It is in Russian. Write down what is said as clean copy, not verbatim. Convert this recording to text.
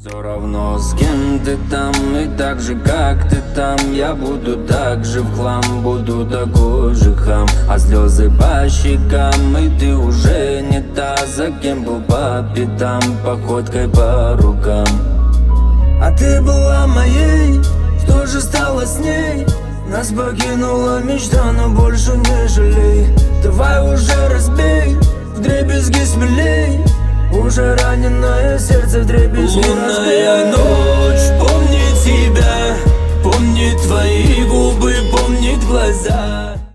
Все равно с кем ты там и так же как ты там, я буду так же в хлам, буду такой же хам. А слезы по щекам, и ты уже не та, за кем был по пятам, походкой по рукам. А ты была моей, что же стало с ней? Нас покинула мечта, но больше не жалей. Давай уже разбей, вдребезги смелей. Уже раненое сердце вдребезги разбей. Лунная ночь помнит тебя, помнит твои губы, помнит глаза.